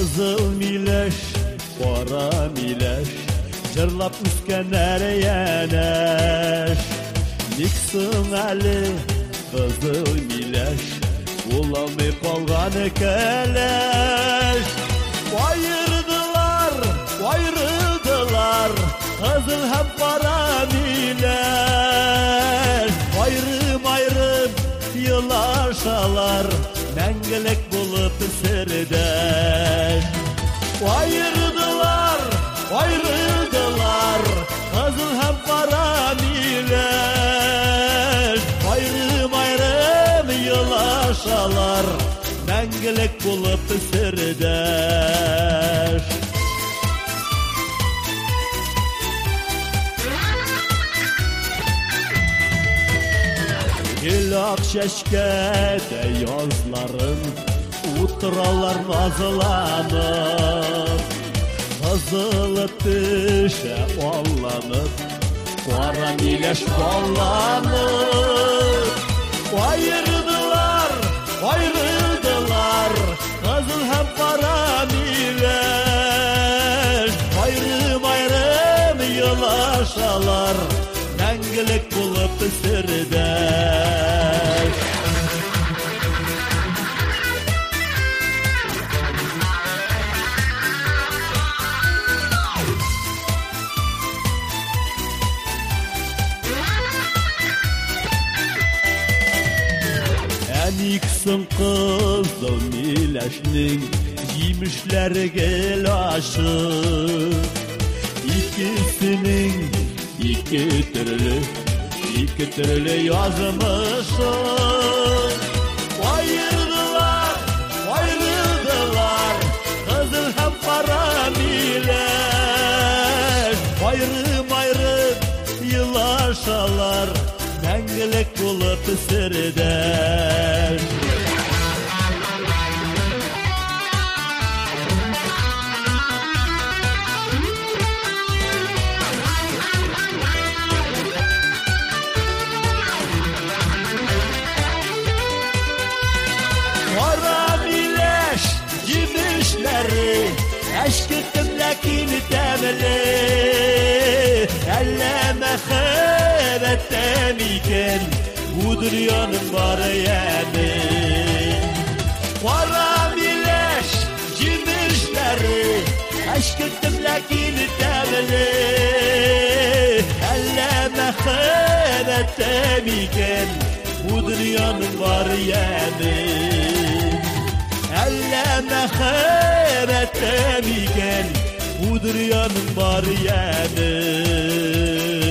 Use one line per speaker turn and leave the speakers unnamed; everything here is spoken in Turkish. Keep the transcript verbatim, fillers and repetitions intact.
Kızıl mileş, kara mileş, cırlap üsken ereyeneş. Niksın eli, kızıl mileş, bulamay kalgan keleş. Ayırdılar, ayrıldılar, kızıl hem kara mileş. Ayrım ayrım yılaşalar, mengelek bulup sirdeş. Ayırdılar, ayrıldılar, kızıl hem kara mileş. Ayrım ayrım yılaşalar, mengelek bulup sirdeş. Gülak şeşkede yazların, utralar nazlanıp, kızılı düşe ollanıp, kara mileş ballanıp. Ayırdılar, ayrıldılar, kızıl hem kara mileş. Ayrım ayrım yılaşalar, mengelik bulup sirdeş. Eniksin kızıl mileşnin yemişleri gelaşı. İkisinin iki türlü, iki türlü yazmışı. Ayırdılar, ayrıldılar, kızıl hem kara mileş. Ayrım ayrım yılaşalar, mengelek bulup sirdeş. Kara mileş yemişleri, eşkıttım lakin temeli. Elleme xerettem iken, bu dünyanın var yani. Kara mileş yemişleri, eşkıttım lakin temeli. Elleme xerettem iken, bu dünyanın var yani. Elleme xerettem iken, bu dünyanın var yani.